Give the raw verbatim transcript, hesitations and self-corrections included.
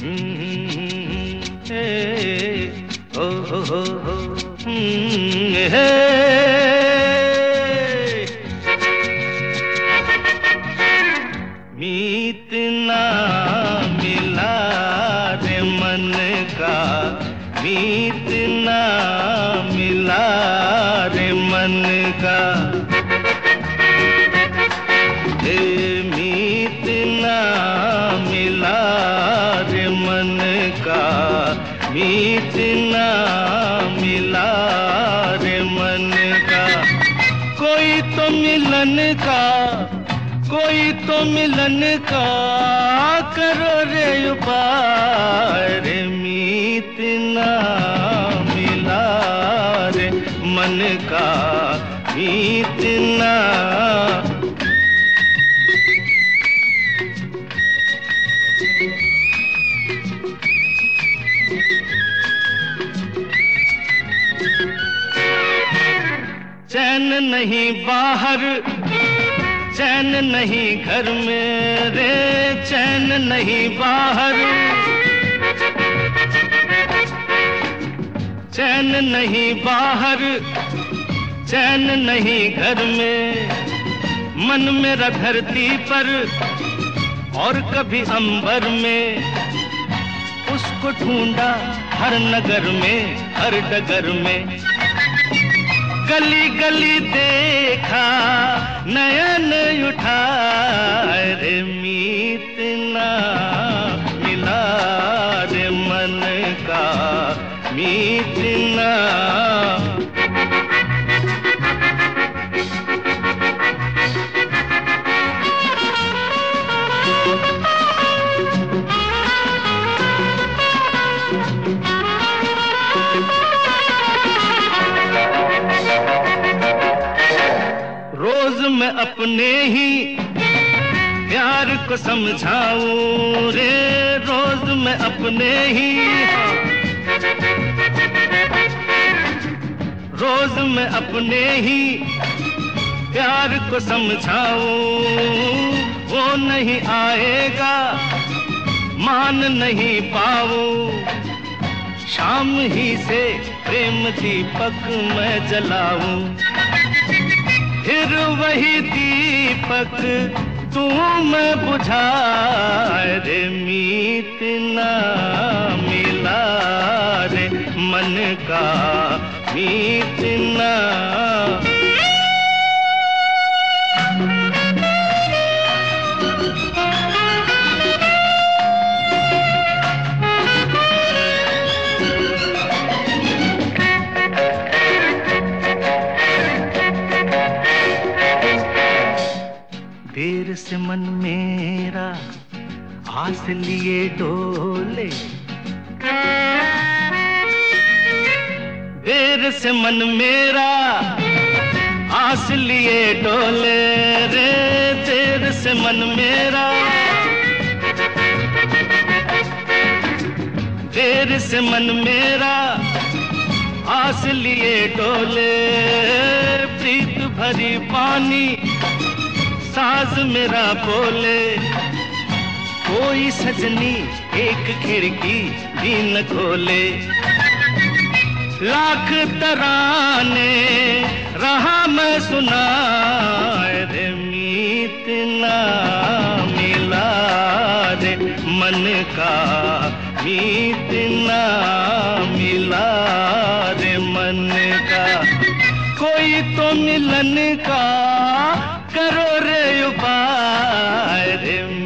ए, ओ हो हो हो, हे मीत ना मिला रे मन का, मीत ना मिला रे मन का, हे मीत ना मिला रे मन का, मीत ना मिला रे मन का। कोई तो मिलन का, कोई तो मिलन का करो रे उपाय रे, मीत ना मिला रे मन का, मीत ना। चैन नहीं बाहर, चैन नहीं घर में रे, चैन नहीं बाहर, चैन नहीं बाहर, चैन नहीं घर में। मन मेरा धरती पर और कभी अंबर में, उसको ढूंढा हर नगर में, हर डगर में। गली गली देखा नयन उठाए रे, मीत ना मिला रे मन का, मीत ना। रोज मैं अपने ही प्यार को समझाऊं रे, रोज मैं अपने ही, रोज मैं अपने ही प्यार को समझाऊं। वो नहीं आएगा मान नहीं पाऊं, शाम ही से प्रेम दीपक मैं जलाऊं। फिर वही दीपक तू मैं बुझाए रे, मीत ना मिला रे मन का, मीत ना। देर से मन मेरा आस लिए डोले, देर से मन मेरा आस लिए डोले रे, देर से मन मेरा, देर से मन मेरा आस लिए डोले। प्रीत भरी पानी साज मेरा बोले, कोई सजनी एक खिड़की भी न खोले। लाख तराने रहा मैं सुनाए रे, मीत ना मिला रे मन का, मीत ना मिला रे मन का। कोई तो मिलन का करो रे उपाय रे।